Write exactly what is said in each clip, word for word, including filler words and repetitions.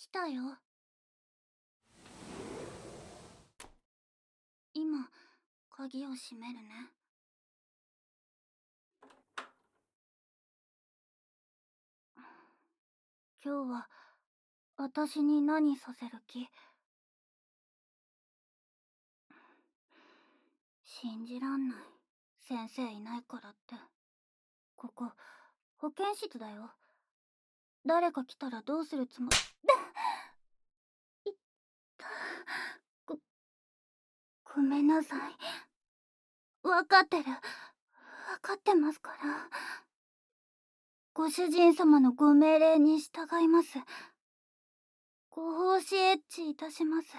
来たよ。今、鍵を閉めるね。今日は、私に何させる気？信じらんない。先生いないからって。ここ、保健室だよ。誰か来たらどうするつもり？いったご、ごめんなさい。わかってる。わかってますから。ご主人様のご命令に従います。ご奉仕エッチいたします。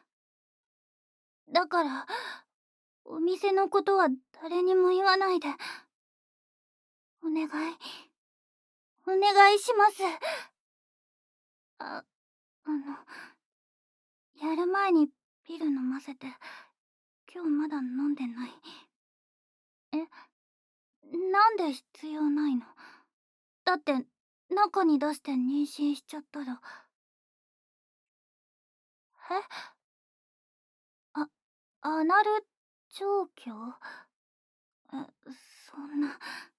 だから、お店のことは誰にも言わないで。お願い、お願いします。あ、あの、やる前にピル飲ませて、今日まだ飲んでない。え、なんで必要ないの？だって、中に出して妊娠しちゃったら。え？あ、アナル調教？え、そんな。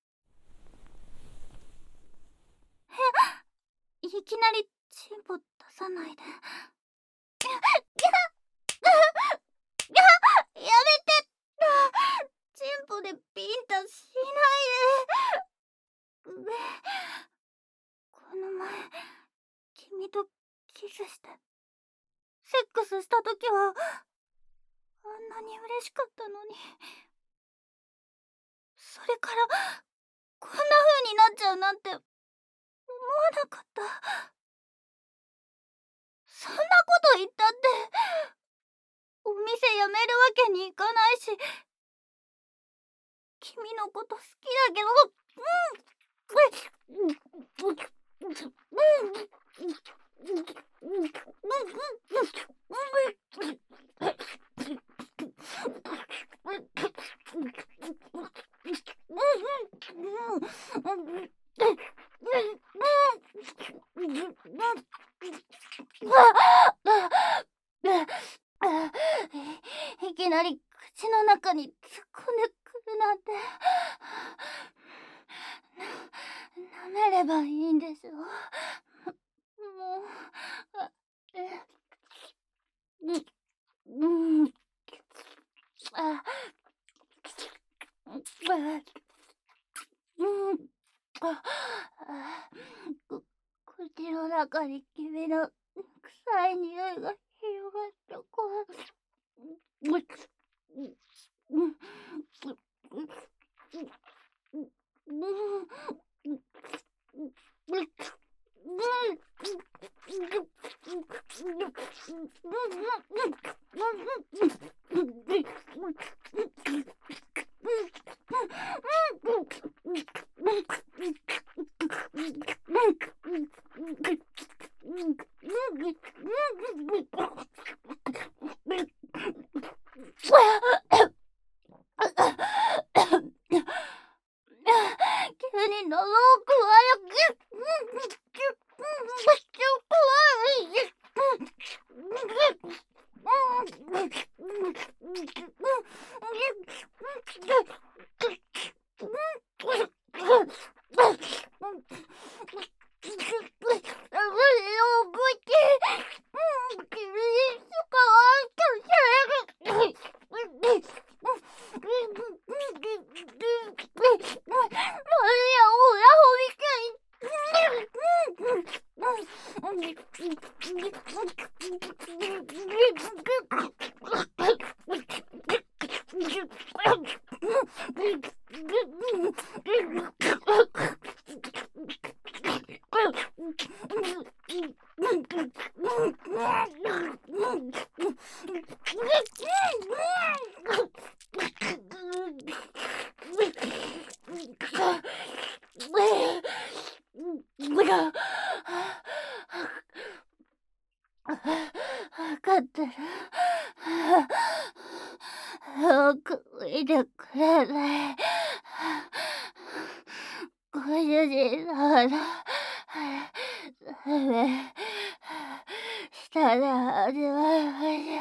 え、いきなりチンポ出さないで。やめて！チンポでビンタしないで。この前、君とキスして、セックスした時は、あんなに嬉しかったのに。それから、こんな風になっちゃうなんて、思わなかった。そんなこと言ったって、お店辞めるわけにいかないし、君のこと好きだけど、うん。いきなり口の中に突っ込んでくるなんて。な、舐めればいいんでしょ。もう、あ、え、うん、うん、あ、うん、あ、あ、こ、口の中に君の臭い匂いが広がった怖い。急に喉をくわよけ。わかってる。よく見てくれない。ご主人様のため、 ただ始まりました。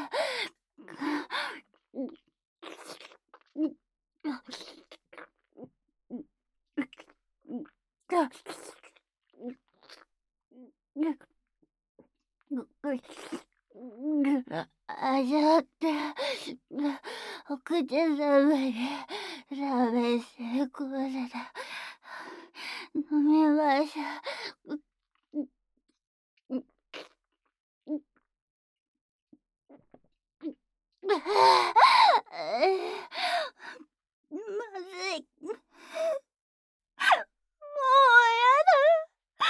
味わって、お口の上にラーメン吸い込ませた。飲みました。まずい。もうやだ。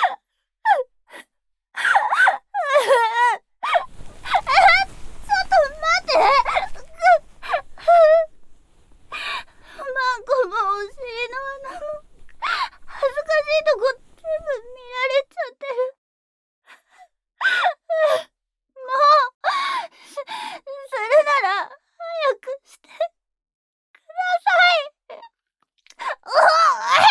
ちょっと待って。マンコもお尻の穴も恥ずかしいとこ全部見られちゃってる。もうす、するなら早くしてください。おっ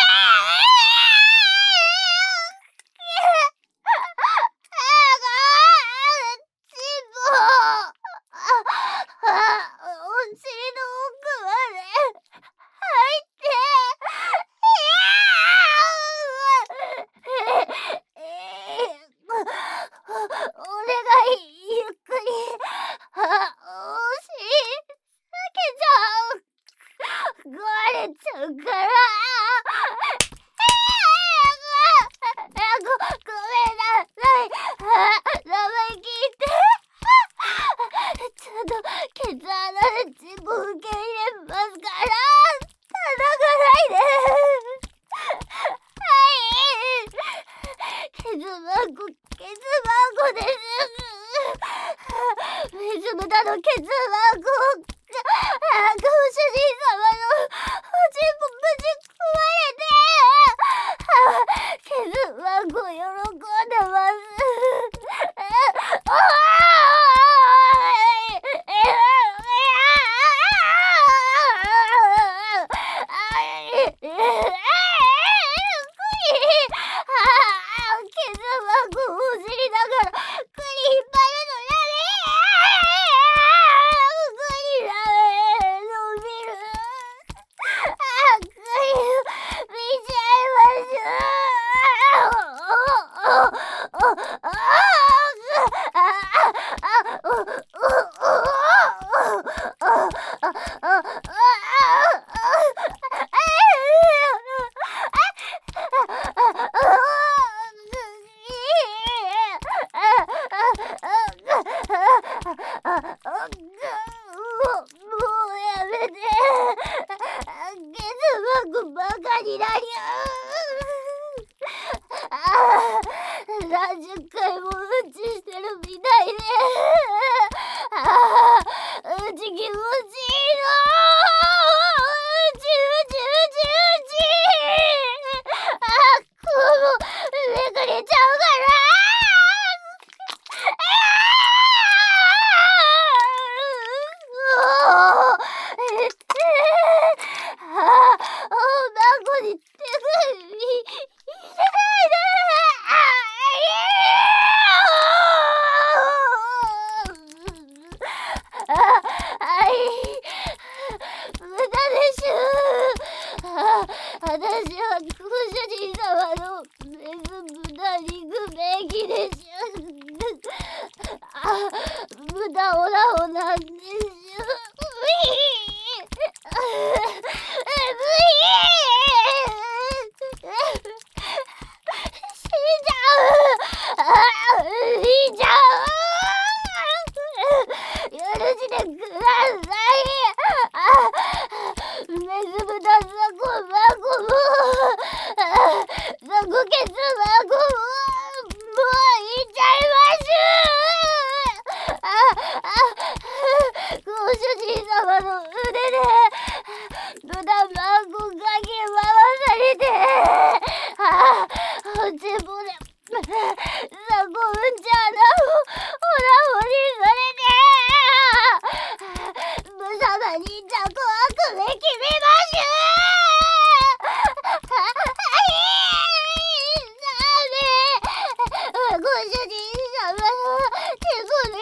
ご主人様の手こ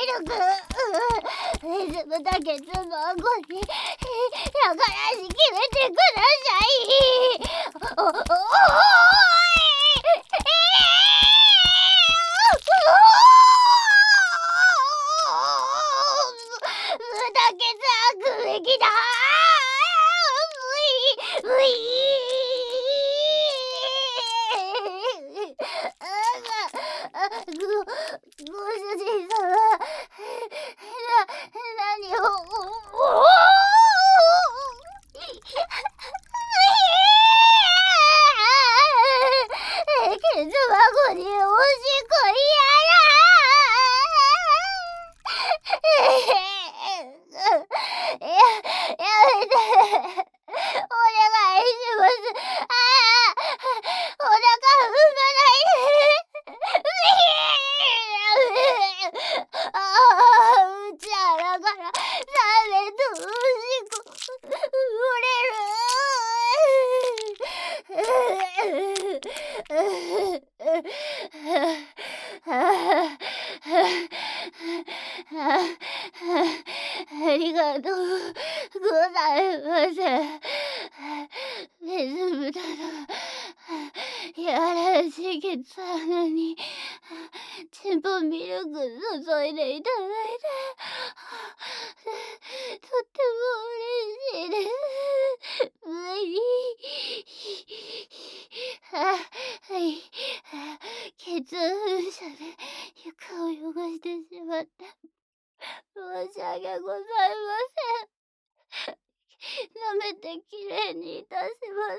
けつ孫にやからし決めてください。おおおーい無駄血悪撃だ。ういういご、ご主人様、な、何を、おおケツ孫におしっこ嫌だ。や、やめて。お願いします。ああ、お腹踏まないで。ああ、うちゃらから冷めとおしっこ売れる。ありがとうございます。メス豚のやらしいケツなのにチンポミルク注いでいただいてとっても嬉しいです。ういははい、ケツ噴射で床を汚してしまった。申し訳ございません。舐めてきれいにいたします。